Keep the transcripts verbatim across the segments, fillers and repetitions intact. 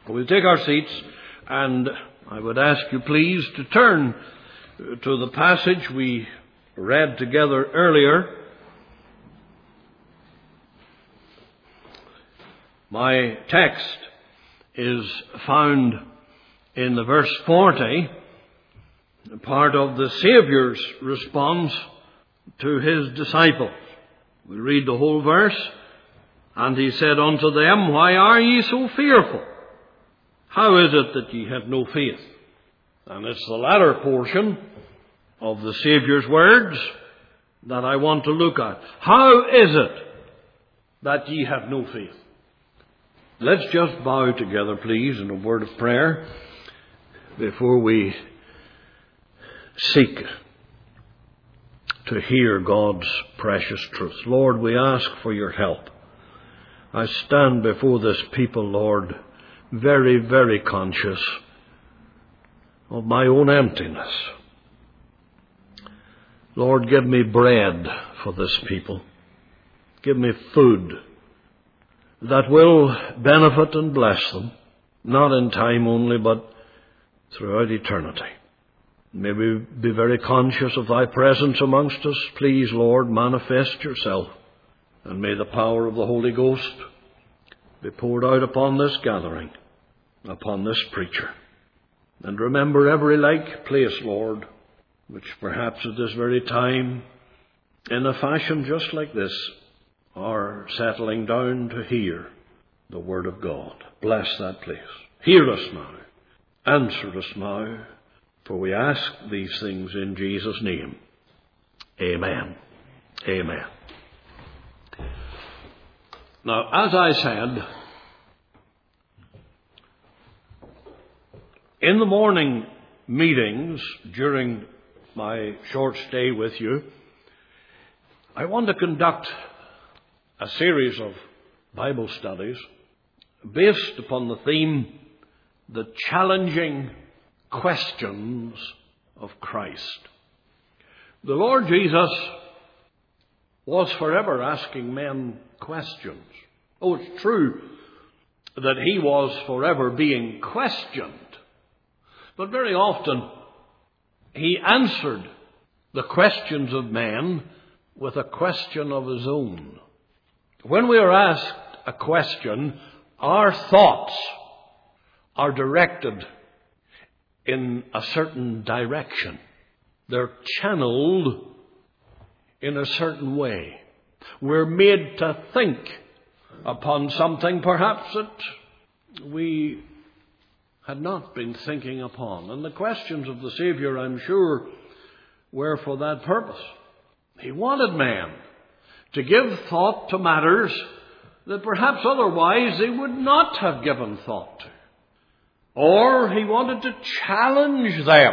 We'll take our seats, and I would ask you please to turn to the passage we read together earlier. My text is found in the verse forty, part of the Saviour's response to his disciples. We read the whole verse. And he said unto them, Why are ye so fearful? How is it that ye have no faith? And it's the latter portion of the Saviour's words that I want to look at. How is it that ye have no faith? Let's just bow together, please, in a word of prayer before we seek to hear God's precious truth. Lord, we ask for your help. I stand before this people, Lord, very, very conscious of my own emptiness. Lord, give me bread for this people. Give me food that will benefit and bless them, not in time only, but throughout eternity. May we be very conscious of thy presence amongst us. Please, Lord, manifest yourself. And may the power of the Holy Ghost be poured out upon this gathering, upon this preacher. And remember every like place, Lord, which perhaps at this very time, in a fashion just like this, are settling down to hear the Word of God. Bless that place. Hear us now. Answer us now. For we ask these things in Jesus' name. Amen. Amen. Now, as I said, in the morning meetings during my short stay with you, I want to conduct a series of Bible studies based upon the theme, The Challenging Questions of Christ. The Lord Jesus was forever asking men questions. Oh, it's true that he was forever being questioned, but very often he answered the questions of men with a question of his own. When we are asked a question, our thoughts are directed in a certain direction. They're channeled in a certain way. We're made to think upon something perhaps that we had not been thinking upon. And the questions of the Saviour, I'm sure, were for that purpose. He wanted man to give thought to matters that perhaps otherwise they would not have given thought to. Or he wanted to challenge them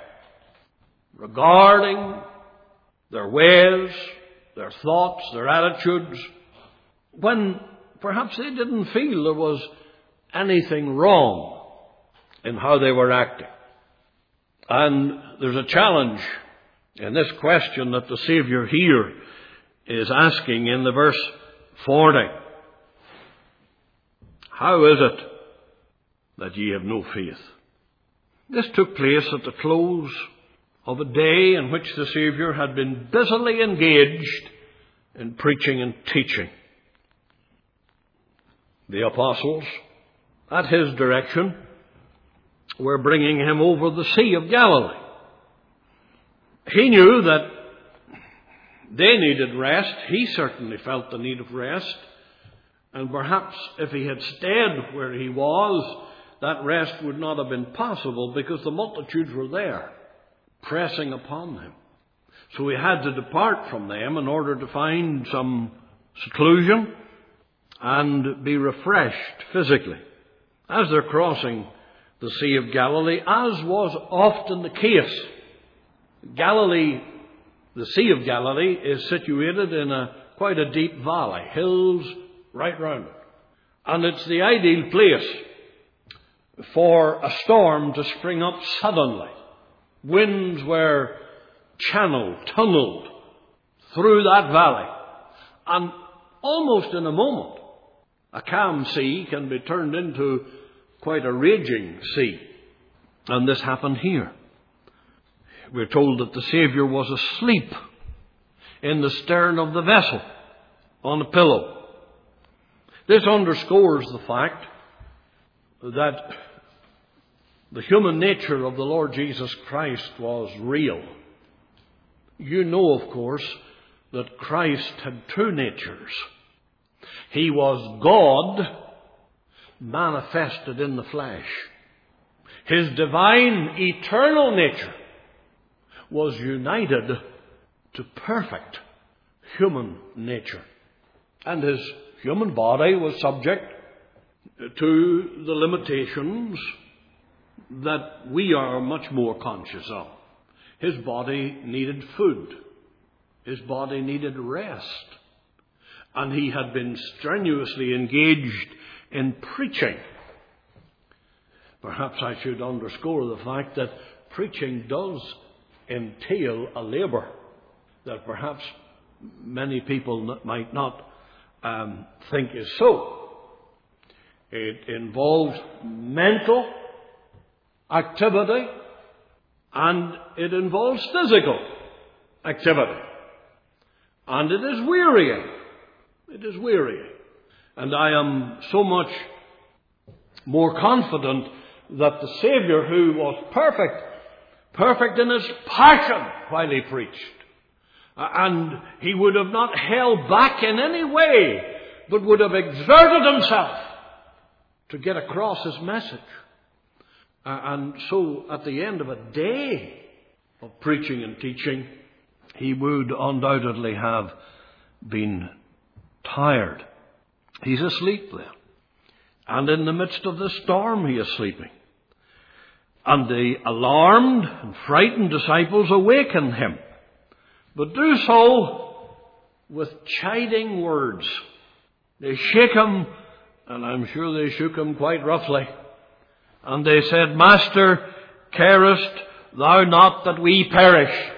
regarding their ways, their thoughts, their attitudes, when perhaps they didn't feel there was anything wrong in how they were acting. And there's a challenge in this question that the Saviour here is asking in the verse forty. How is it that ye have no faith? This took place at the close of a day in which the Saviour had been busily engaged in preaching and teaching. The apostles, at his direction, were bringing him over the Sea of Galilee. He knew that they needed rest. He certainly felt the need of rest. And perhaps if he had stayed where he was, that rest would not have been possible because the multitudes were there, pressing upon him. So he had to depart from them in order to find some seclusion and be refreshed physically. As they're crossing the Sea of Galilee, as was often the case, Galilee, the Sea of Galilee, is situated in a quite a deep valley, hills right round it. And it's the ideal place for a storm to spring up suddenly. Winds were channeled, tunneled through that valley. And almost in a moment, a calm sea can be turned into quite a raging sea. And this happened here. We're told that the Saviour was asleep in the stern of the vessel on a pillow. This underscores the fact that the human nature of the Lord Jesus Christ was real. You know, of course, that Christ had two natures. He was God manifested in the flesh. His divine, eternal nature was united to perfect human nature. And his human body was subject to the limitations that we are much more conscious of. His body needed food. His body needed rest. And he had been strenuously engaged in preaching. Perhaps I should underscore the fact that preaching does entail a labour that perhaps many people might not um, think is so. It involves mental activity and it involves physical activity. And it is wearying. It is wearying. And I am so much more confident that the Saviour, who was perfect, perfect in his passion while he preached, and he would have not held back in any way, but would have exerted himself to get across his message. And so at the end of a day of preaching and teaching, he would undoubtedly have been tired. He's asleep there. And in the midst of the storm he is sleeping. And the alarmed and frightened disciples awaken him, but do so with chiding words. They shake him, and I'm sure they shook him quite roughly. And they said, Master, carest thou not that we perish?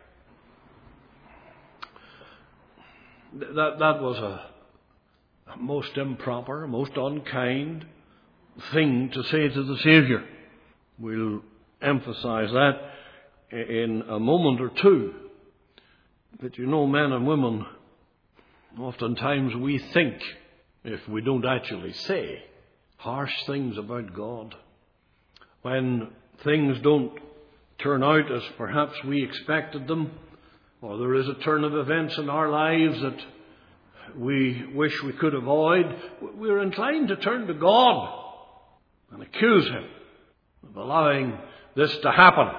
That, that was a, a most improper, most unkind thing to say to the Saviour. We'll emphasize that in a moment or two. But you know, men and women, oftentimes we think, if we don't actually say, harsh things about God. When things don't turn out as perhaps we expected them, or there is a turn of events in our lives that we wish we could avoid, we're inclined to turn to God and accuse him of allowing this to happen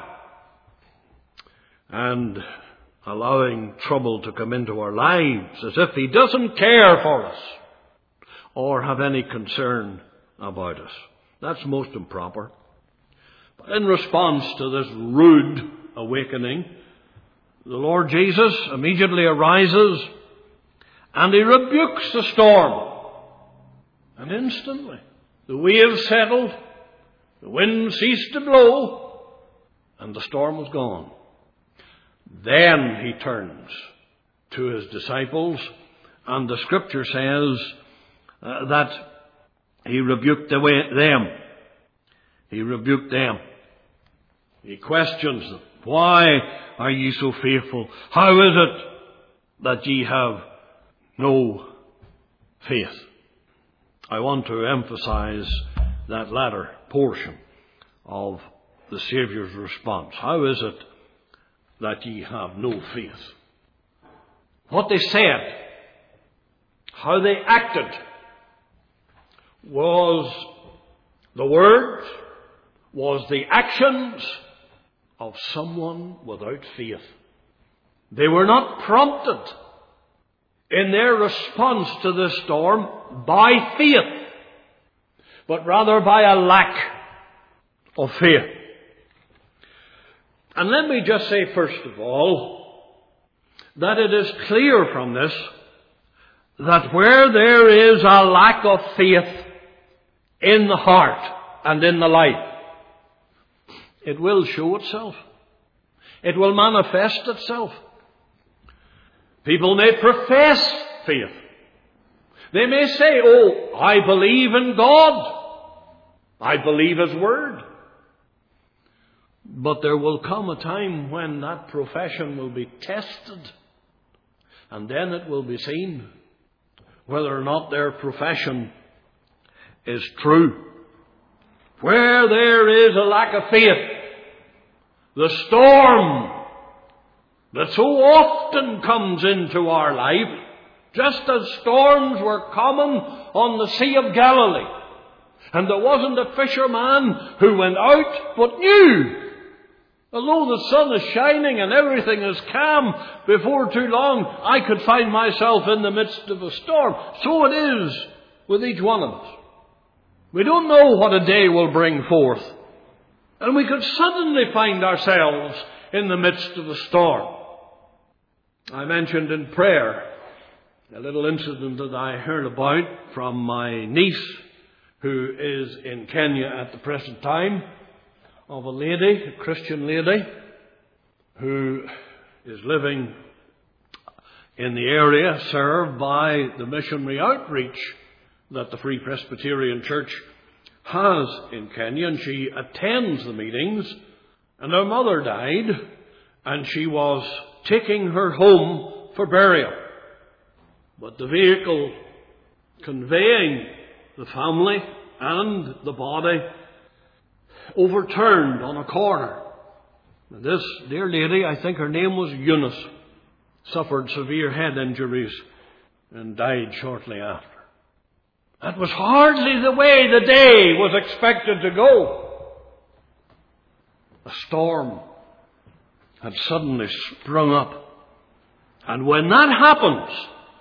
and allowing trouble to come into our lives, as if he doesn't care for us or have any concern about us. That's most improper. But in response to this rude awakening, the Lord Jesus immediately arises and he rebukes the storm. And instantly the waves settled, the wind ceased to blow, and the storm was gone. Then he turns to his disciples, and the Scripture says uh, that he rebuked the way, them. He rebuked them. He questions them. Why are ye so fearful? How is it that ye have no faith? I want to emphasize that latter portion of the Saviour's response. How is it that ye have no faith? What they said, how they acted, was the words, was the actions of someone without faith. They were not prompted in their response to this storm by faith, but rather by a lack of faith. And let me just say first of all that it is clear from this that where there is a lack of faith in the heart and in the life, it will show itself. It will manifest itself. People may profess faith. They may say, oh, I believe in God. I believe His Word. But there will come a time when that profession will be tested, and then it will be seen whether or not their profession is true. Where there is a lack of faith, the storm that so often comes into our life, just as storms were common on the Sea of Galilee, and there wasn't a fisherman who went out but knew, although the sun is shining and everything is calm, before too long I could find myself in the midst of a storm. So it is with each one of us. We don't know what a day will bring forth, and we could suddenly find ourselves in the midst of a storm. I mentioned in prayer a little incident that I heard about from my niece, who is in Kenya at the present time, of a lady, a Christian lady, who is living in the area served by the missionary outreach that the Free Presbyterian Church has in Kenya, and she attends the meetings. And her mother died, and she was taking her home for burial. But the vehicle conveying the family and the body overturned on a corner. And this dear lady, I think her name was Eunice, suffered severe head injuries and died shortly after. That was hardly the way the day was expected to go. A storm had suddenly sprung up. And when that happens,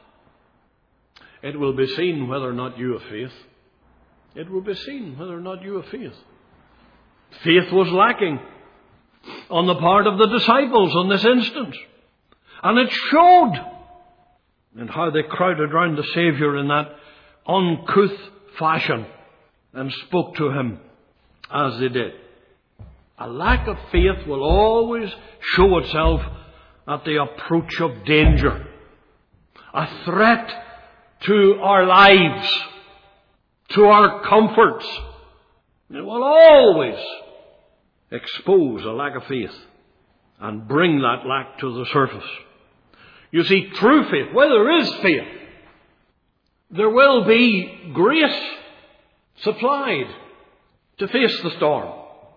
it will be seen whether or not you have faith. It will be seen whether or not you have faith. Faith was lacking on the part of the disciples in this instance. And it showed in how they crowded round the Saviour in that uncouth fashion and spoke to Him as they did. A lack of faith will always show itself at the approach of danger. A threat to our lives, to our comforts. It will always expose a lack of faith and bring that lack to the surface. You see, true faith, where there is faith, there will be grace supplied to face the storm,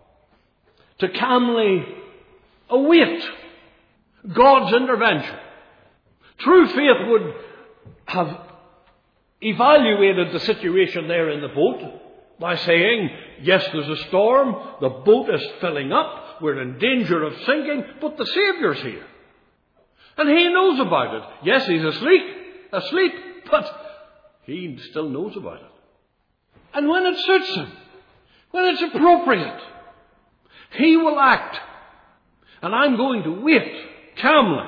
to calmly await God's intervention. True faith would have evaluated the situation there in the boat by saying, yes, there's a storm, the boat is filling up, we're in danger of sinking, but the Saviour's here. And He knows about it. Yes, He's asleep, asleep, but He still knows about it. And when it suits Him, when it's appropriate, He will act. And I'm going to wait calmly,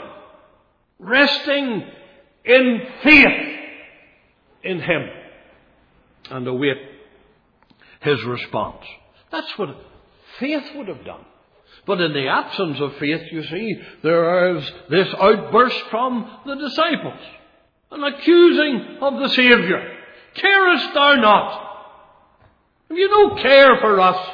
resting in faith in Him, and await His response. That's what faith would have done. But in the absence of faith, you see, there is this outburst from the disciples, an accusing of the Saviour. Carest thou not? Have you no care for us?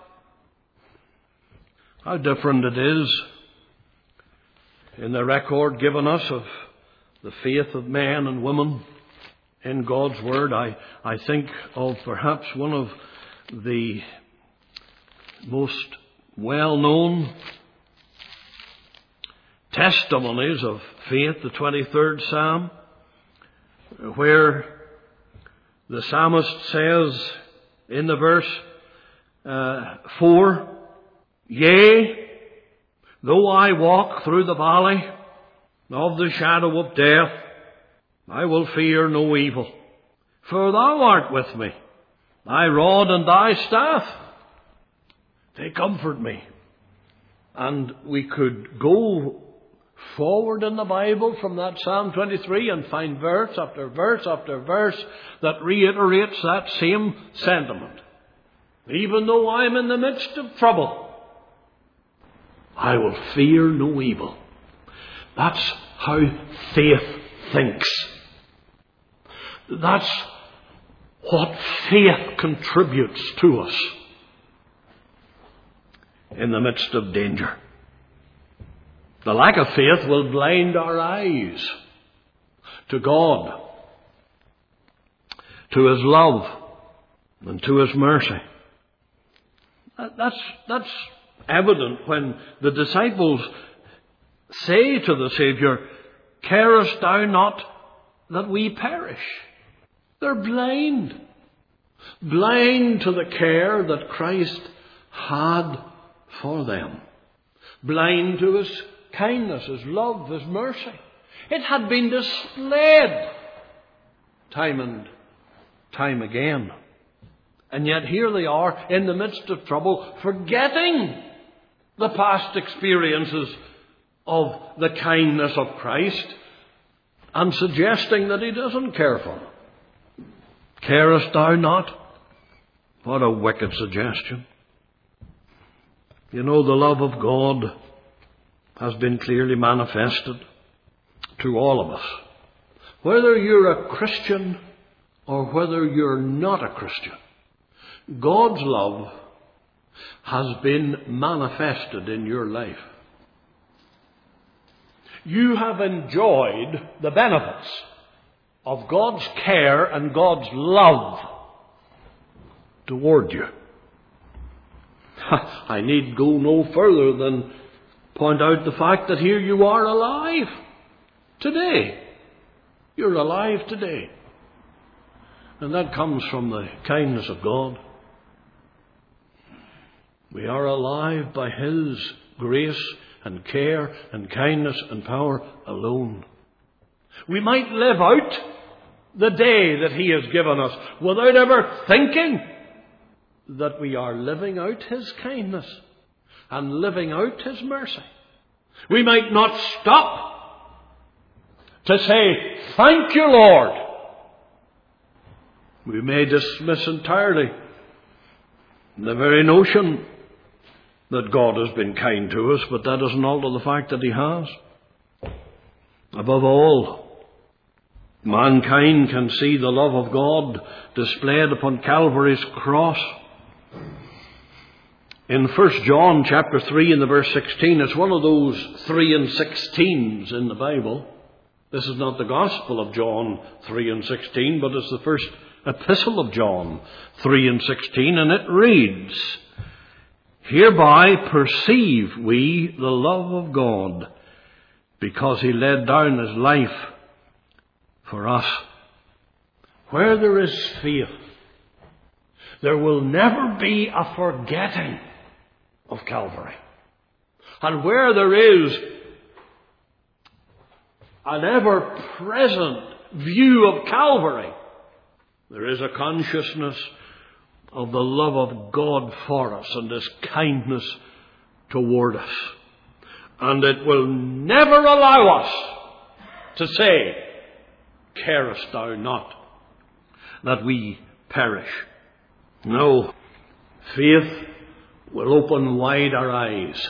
How different it is in the record given us of the faith of men and women in God's Word. I, I think of perhaps one of the most well-known testimonies of faith, the twenty-third Psalm, where the psalmist says in the verse uh, four, Yea, though I walk through the valley of the shadow of death, I will fear no evil, for Thou art with me. Thy rod and Thy staff, they comfort me. And we could go forward in the Bible from that Psalm twenty-three and find verse after verse after verse that reiterates that same sentiment. Even though I'm in the midst of trouble, I will fear no evil. That's how faith thinks. That's what faith contributes to us in the midst of danger. The lack of faith will blind our eyes to God, to His love, and to His mercy. That's, that's evident when the disciples say to the Saviour, "Carest thou not that we perish?" They're blind. Blind to the care that Christ had for them. Blind to His kindness, His love, His mercy. It had been displayed time and time again. And yet here they are in the midst of trouble, forgetting the past experiences of the kindness of Christ and suggesting that He doesn't care for them. Carest thou not? What a wicked suggestion. You know, the love of God has been clearly manifested to all of us. Whether you're a Christian or whether you're not a Christian, God's love has been manifested in your life. You have enjoyed the benefits of God's care and God's love toward you. I need go no further than point out the fact that here you are alive today. You're alive today. And that comes from the kindness of God. We are alive by His grace and care and kindness and power alone. We might live out the day that He has given us without ever thinking that we are living out His kindness and living out His mercy. We might not stop to say, "Thank you, Lord." We may dismiss entirely the very notion that God has been kind to us, but that doesn't alter the fact that He has. Above all, mankind can see the love of God displayed upon Calvary's cross. In First John chapter three and the verse sixteen, it's one of those three and sixteens in the Bible. This is not the Gospel of John three and sixteen, but it's the first epistle of John three and sixteen, and it reads, "Hereby perceive we the love of God, because He laid down His life for us." Where there is faith, there will never be a forgetting of Calvary. And where there is an ever-present view of Calvary, there is a consciousness of the love of God for us and His kindness toward us. And it will never allow us to say, "Carest thou not that we perish?" No. Faith will open wide our eyes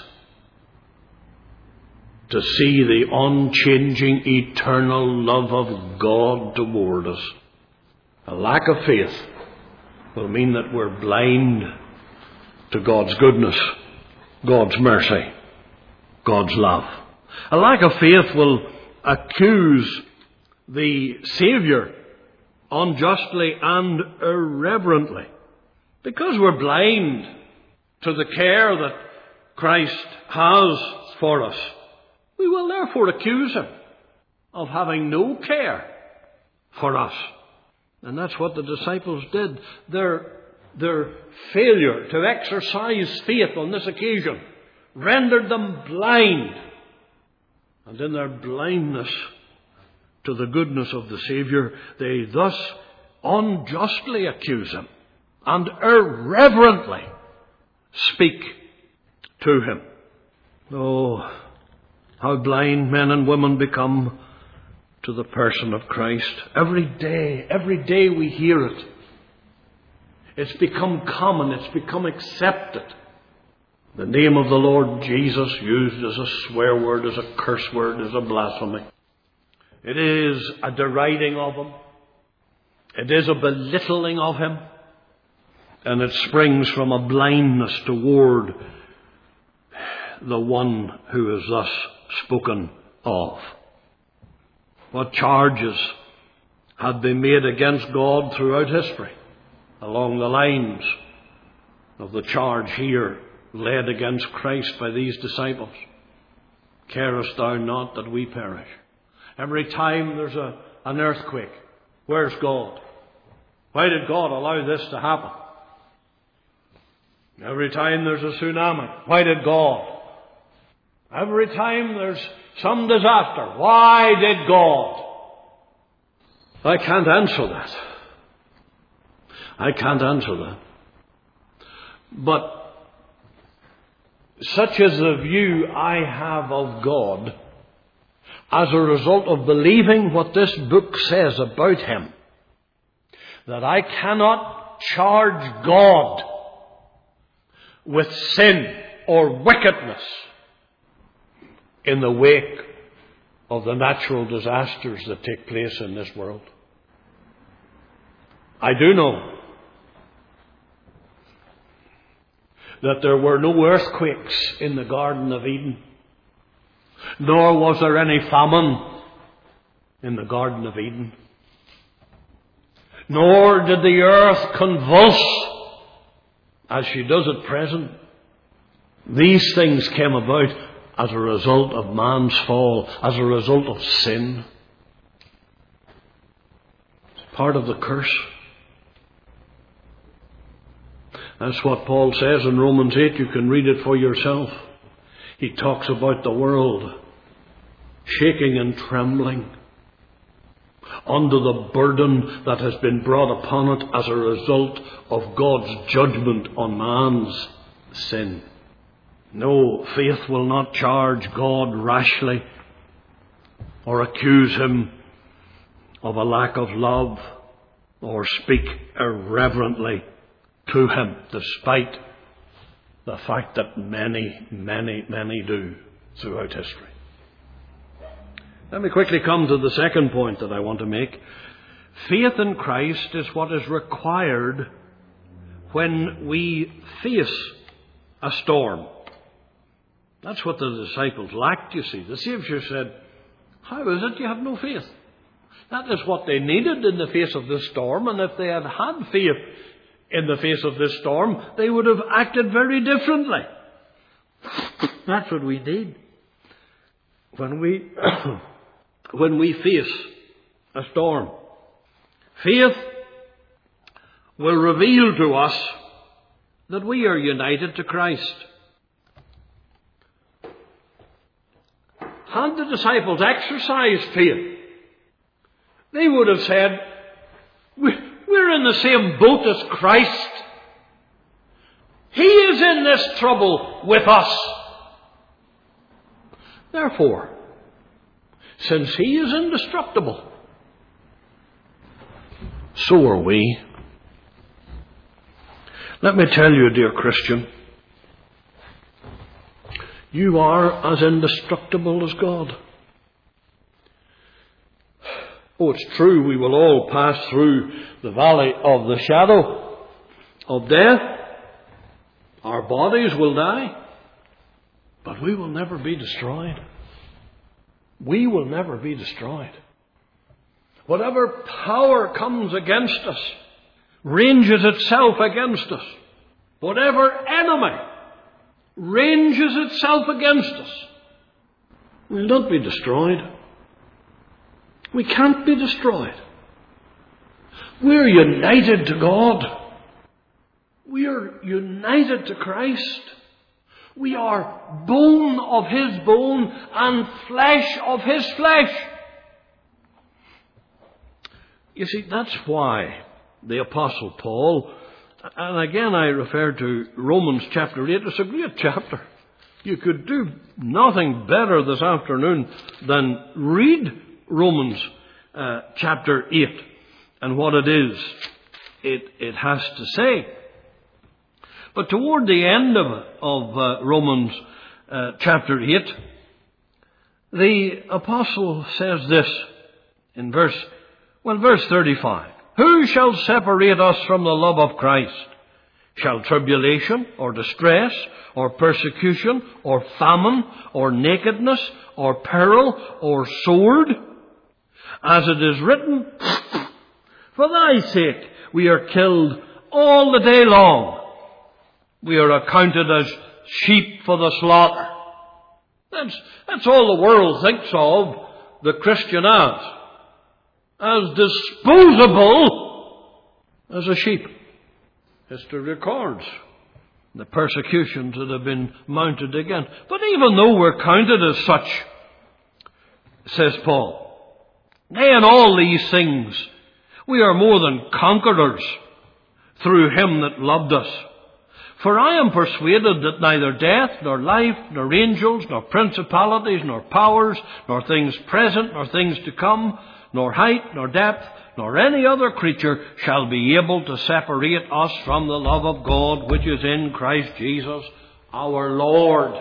to see the unchanging, eternal love of God toward us. A lack of faith will mean that we're blind to God's goodness, God's mercy, God's love. A lack of faith will accuse the Saviour unjustly and irreverently. Because we're blind to the care that Christ has for us, we will therefore accuse Him of having no care for us. And that's what the disciples did. Their, their failure to exercise faith on this occasion rendered them blind. And in their blindness to the goodness of the Saviour, they thus unjustly accuse Him and irreverently speak to Him. Oh, how blind men and women become to the person of Christ. Every day, every day we hear it. It's become common, it's become accepted. The name of the Lord Jesus used as a swear word, as a curse word, as a blasphemy. It is a deriding of Him. It is a belittling of him, and it springs from a blindness toward the one who is thus spoken of. What charges had been made against God throughout history, along the lines of the charge here laid against Christ by these disciples? Carest thou not that we perish? Every time there's a, an earthquake, where's God? Why did God allow this to happen? Every time there's a tsunami, why did God? Every time there's some disaster, why did God? I can't answer that. I can't answer that. But such is the view I have of God as a result of believing what this book says about him, that I cannot charge God with sin or wickedness in the wake of the natural disasters that take place in this world. I do know that there were no earthquakes in the Garden of Eden, nor was there any famine in the Garden of Eden, nor did the earth convulse as she does at present. These things came about as a result of man's fall, as a result of sin. It's part of the curse. That's what Paul says in Romans eight. You can read it for yourself. He talks about the world shaking and trembling under the burden that has been brought upon it as a result of God's judgment on man's sin. No, faith will not charge God rashly or accuse him of a lack of love or speak irreverently to him, despite the fact that many, many, many do throughout history. Let me quickly come to the second point that I want to make. Faith in Christ is what is required when we face a storm. That's what the disciples lacked, you see. The Saviour said, how is it you have no faith? That is what they needed in the face of this storm, and if they had had faith in the face of this storm, they would have acted very differently. That's what we need. When we, when we face a storm, faith will reveal to us that we are united to Christ. Had the disciples exercised faith, they would have said, we're in the same boat as Christ. He is in this trouble with us. Therefore, since He is indestructible, so are we. Let me tell you, dear Christian, you are as indestructible as God. Oh, it's true, we will all pass through the valley of the shadow of death. Our bodies will die, but we will never be destroyed. We will never be destroyed. Whatever power comes against us, ranges itself against us, whatever enemy ranges itself against us, will not be destroyed. We can't be destroyed. We're united to God. We are united to Christ. We are bone of His bone and flesh of His flesh. You see, that's why the Apostle Paul, and again I refer to Romans chapter eight, it's a great chapter. You could do nothing better this afternoon than read Romans uh, chapter eight and what it is it, it has to say. But toward the end of, of uh, Romans uh, chapter eight, the Apostle says this in verse, well, verse thirty-five. Who shall separate us from the love of Christ? Shall tribulation, or distress, or persecution, or famine, or nakedness, or peril, or sword? As it is written, for thy sake we are killed all the day long. We are accounted as sheep for the slaughter. That's, that's all the world thinks of the Christian as. As disposable as a sheep. History records the persecutions that have been mounted again. But even though we're counted as such, says Paul, nay, in all these things we are more than conquerors through him that loved us. For I am persuaded that neither death, nor life, nor angels, nor principalities, nor powers, nor things present, nor things to come, nor height, nor depth, nor any other creature shall be able to separate us from the love of God which is in Christ Jesus our Lord.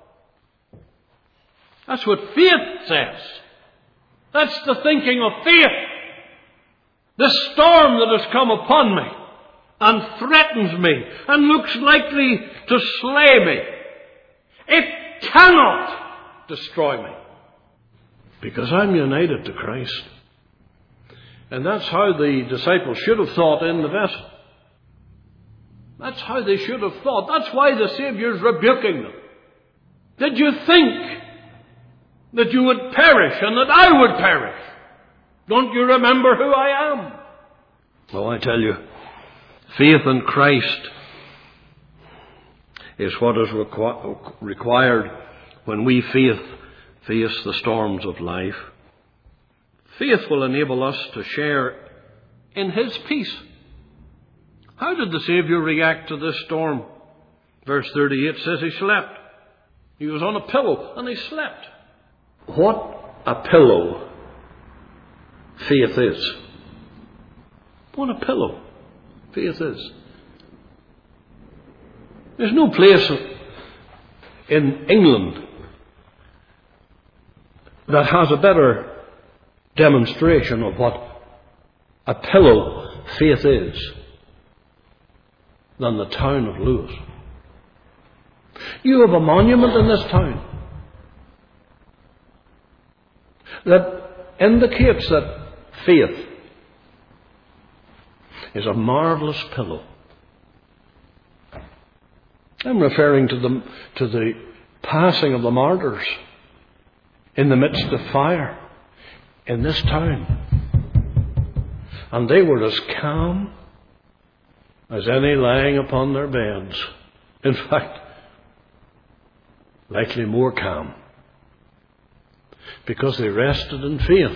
That's what faith says. That's the thinking of faith. This storm that has come upon me and threatens me and looks likely to slay me, it cannot destroy me, because I'm united to Christ. And that's how the disciples should have thought in the vessel. That's how they should have thought. That's why the Saviour's rebuking them. Did you think that you would perish and that I would perish? Don't you remember who I am? Well, I tell you, faith in Christ is what is requ- required when we faith face the storms of life. Faith will enable us to share in His peace. How did the Saviour react to this storm? Verse thirty-eight says he slept. He was on a pillow and he slept. What a pillow faith is. What a pillow faith is. There's no place in England that has a better demonstration of what a pillow faith is than the town of Lewis. You have a monument in this town that indicates that faith is a marvelous pillow. I'm referring to the, to the passing of the martyrs in the midst of fire in this town. And they were as calm as any lying upon their beds. In fact, likely more calm, because they rested in faith.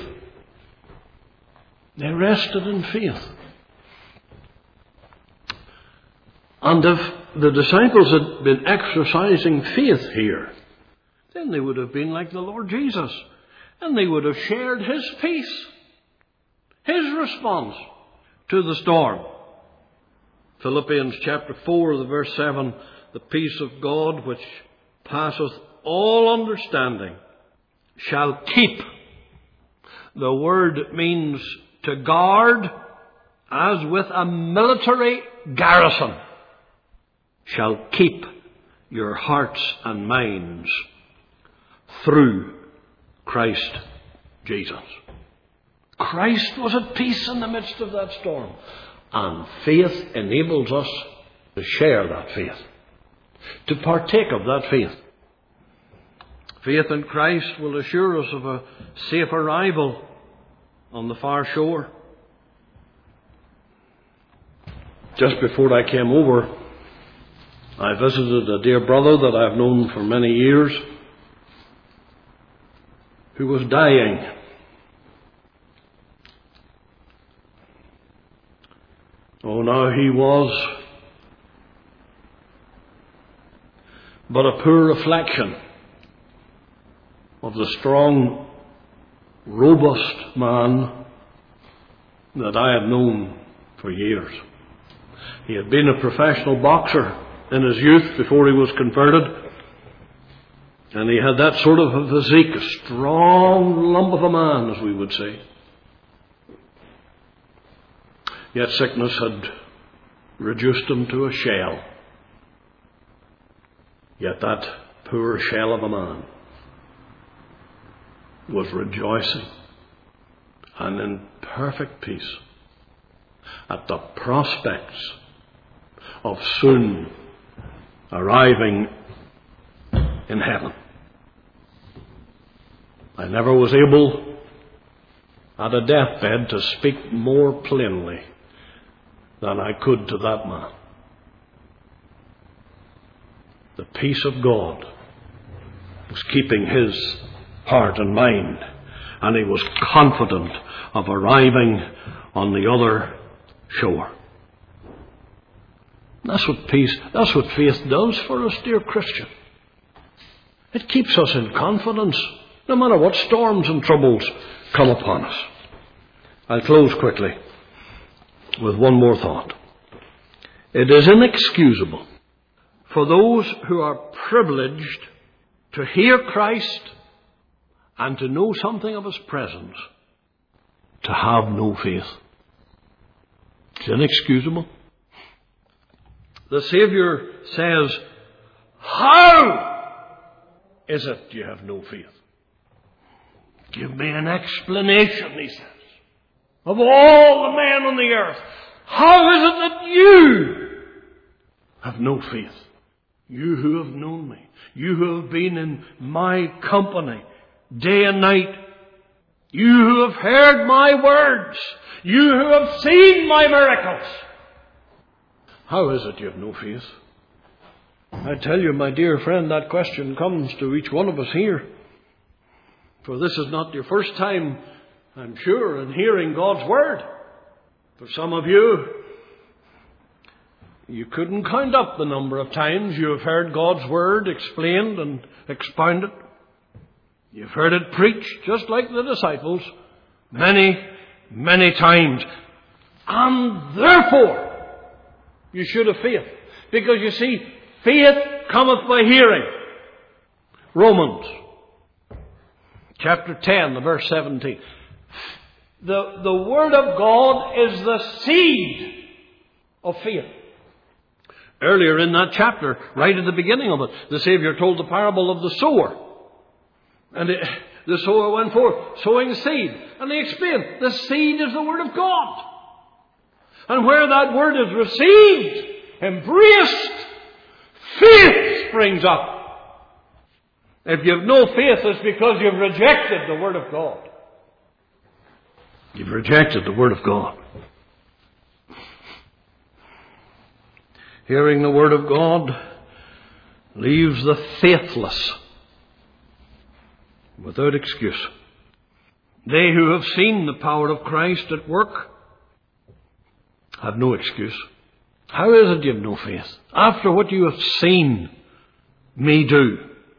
They rested in faith. And if the disciples had been exercising faith here, then they would have been like the Lord Jesus, and they would have shared His peace, His response to the storm. Philippians chapter four, the verse seven, the peace of God which passeth all understanding shall keep. The word means to guard as with a military garrison. Shall keep your hearts and minds through Christ Jesus. Christ was at peace in the midst of that storm. And faith enables us to share that faith, to partake of that faith. Faith in Christ will assure us of a safe arrival on the far shore. Just before I came over, I visited a dear brother that I've known for many years who was dying. Oh, now he was but a poor reflection of the strong, robust man that I had known for years. He had been a professional boxer in his youth before he was converted, and he had that sort of a physique, a strong lump of a man, as we would say. Yet sickness had reduced him to a shell. Yet that poor shell of a man was rejoicing and in perfect peace at the prospects of soon arriving in heaven. I never was able at a deathbed to speak more plainly than I could to that man. The peace of God was keeping his heart and mind, and he was confident of arriving on the other shore. That's what peace, that's what faith does for us, dear Christian. It keeps us in confidence, no matter what storms and troubles come upon us. I'll close quickly with one more thought. It is inexcusable for those who are privileged to hear Christ and to know something of His presence to have no faith. It's inexcusable. The Saviour says, "How is it you have no faith? Give me an explanation," He says. "Of all the men on the earth, how is it that you have no faith? You who have known me, you who have been in my company day and night, you who have heard my words, you who have seen my miracles. How is it you have no faith?" I tell you, my dear friend, that question comes to each one of us here. For this is not your first time, I'm sure, in hearing God's word. For some of you, you couldn't count up the number of times you have heard God's word explained and expounded. You've heard it preached, just like the disciples, many, many times. And therefore, you should have faith. Because you see, faith cometh by hearing. Romans chapter ten, the verse seventeen. The, the Word of God is the seed of faith. Earlier in that chapter, right at the beginning of it, the Saviour told the parable of the sower. And it, the sower went forth, sowing seed. And he explained, the seed is the Word of God. And where that Word is received, embraced, faith springs up. If you have no faith, it's because you've rejected the Word of God. You've rejected the Word of God. Hearing the Word of God leaves the faithless without excuse. They who have seen the power of Christ at work have no excuse. How is it you have no faith? After what you have seen me do.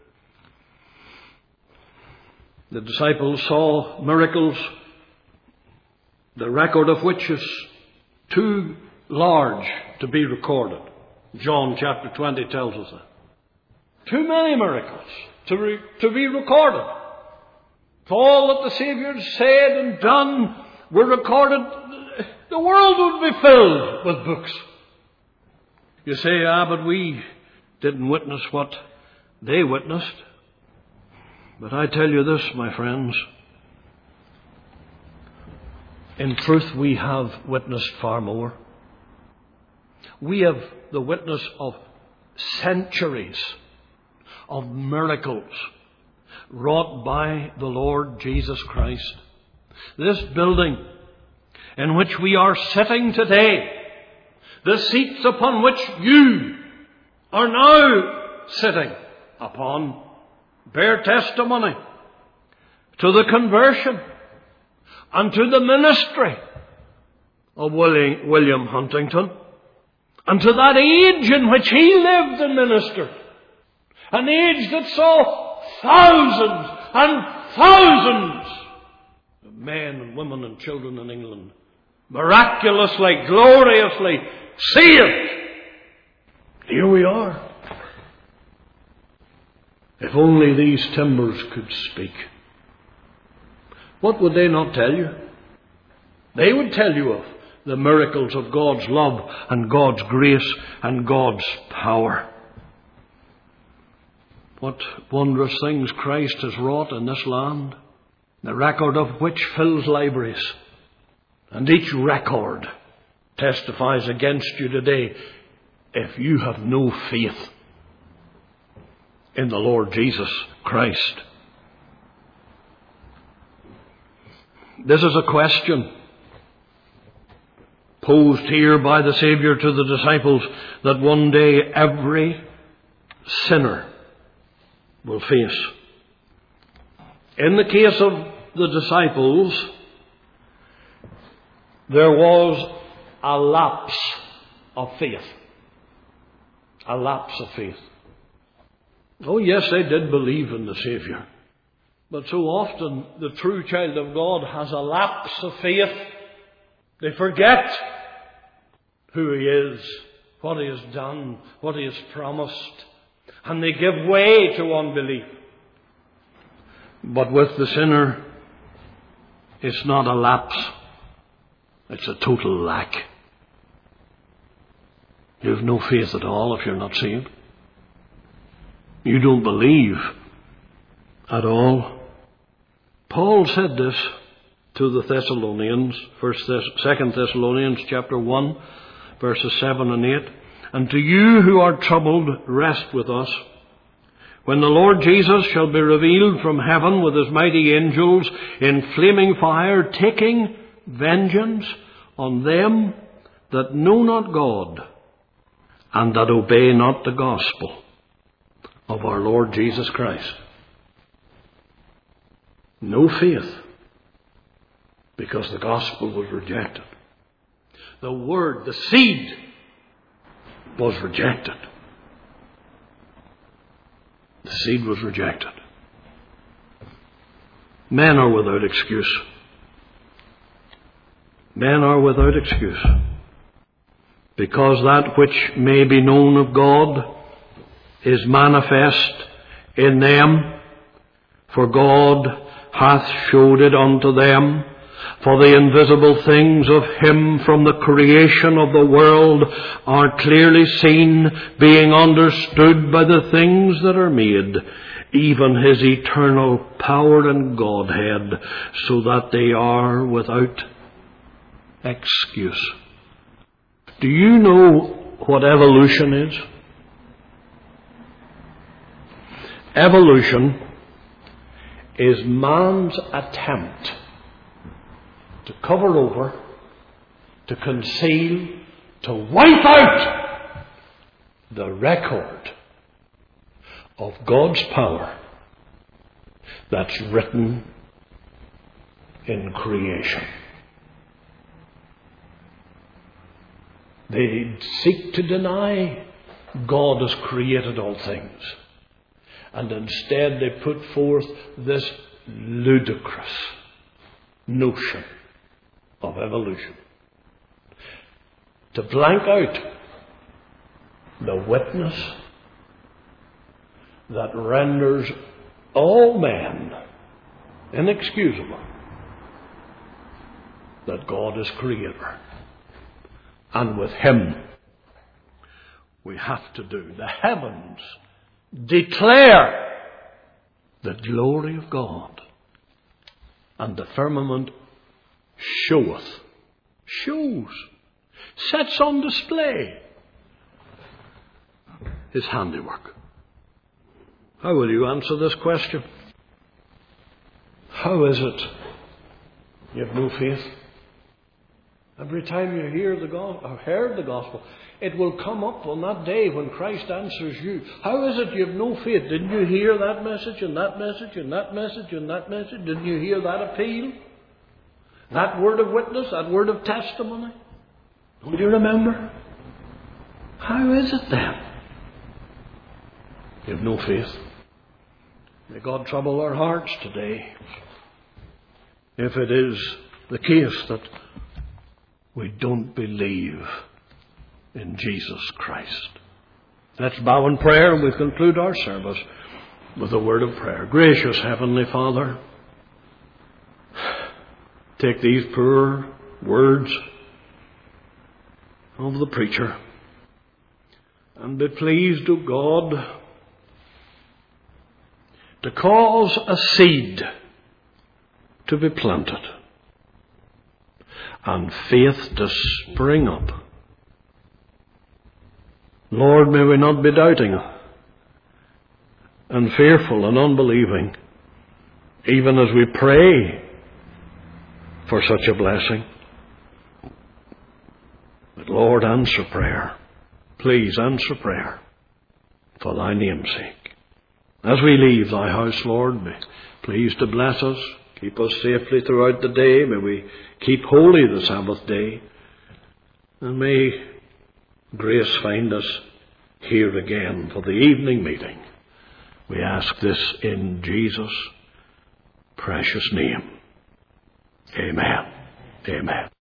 The disciples saw miracles, the record of which is too large to be recorded. John chapter twenty tells us that. Too many miracles to, re- to be recorded. If all that the Saviour said and done were recorded, the world would be filled with books. You say, ah, but we didn't witness what they witnessed. But I tell you this, my friends. In truth, we have witnessed far more. We have the witness of centuries of miracles wrought by the Lord Jesus Christ. This building in which we are sitting today, the seats upon which you are now sitting upon, bear testimony to the conversion and to the ministry of William Huntington, and to that age in which he lived and ministered. An age that saw thousands and thousands of men and women and children in England miraculously, gloriously saved. Here we are. If only these timbers could speak. What would they not tell you? They would tell you of the miracles of God's love and God's grace and God's power. What wondrous things Christ has wrought in this land, the record of which fills libraries. And each record testifies against you today if you have no faith in the Lord Jesus Christ. This is a question posed here by the Saviour to the disciples that one day every sinner will face. In the case of the disciples, there was a lapse of faith. A lapse of faith. Oh yes, they did believe in the Saviour. But so often the true child of God has a lapse of faith. They forget who He is, what He has done, what He has promised. And they give way to unbelief. But with the sinner, it's not a lapse. It's a total lack. You have no faith at all if you're not saved. You don't believe at all. Paul said this to the Thessalonians, First Thess- Second Thessalonians chapter one, verses seven and eight. And to you who are troubled, rest with us. When the Lord Jesus shall be revealed from heaven with His mighty angels in flaming fire, taking vengeance on them that know not God and that obey not the gospel of our Lord Jesus Christ. No faith, because the gospel was rejected. The word, the seed, was rejected. The seed was rejected. Men are without excuse. Men are without excuse. Because that which may be known of God is manifest in them, for God hath showed it unto them. For the invisible things of Him from the creation of the world are clearly seen, being understood by the things that are made, even His eternal power and Godhead, so that they are without excuse. Do you know what evolution is? Evolution is man's attempt to cover over, to conceal, to wipe out the record of God's power that's written in creation. They seek to deny God has created all things. And instead they put forth this ludicrous notion of evolution, to blank out the witness that renders all men inexcusable, that God is creator, and with Him we have to do. The heavens declare the glory of God, and the firmament showeth, shows, sets on display His handiwork. How will you answer this question? How is it you have no faith? Every time you hear the gospel, or heard the gospel, it will come up on that day when Christ answers you. How is it you have no faith? Didn't you hear that message and that message and that message and that message? Didn't you hear that appeal? That word of witness, that word of testimony? Don't you remember? How is it then? You have no faith. May God trouble our hearts today if it is the case that we don't believe in Jesus Christ. Let's bow in prayer and we'll conclude our service with a word of prayer. Gracious Heavenly Father, take these poor words of the preacher. And be pleased, O God, to cause a seed to be planted and faith to spring up. Lord, may we not be doubting and fearful and unbelieving, even as we pray for such a blessing. But Lord, answer prayer. Please answer prayer for thy name's sake. As we leave thy house, Lord, be pleased to bless us. Keep us safely throughout the day. May we keep holy the Sabbath day. And may grace find us here again for the evening meeting. We ask this in Jesus' precious name. Amen. Amen.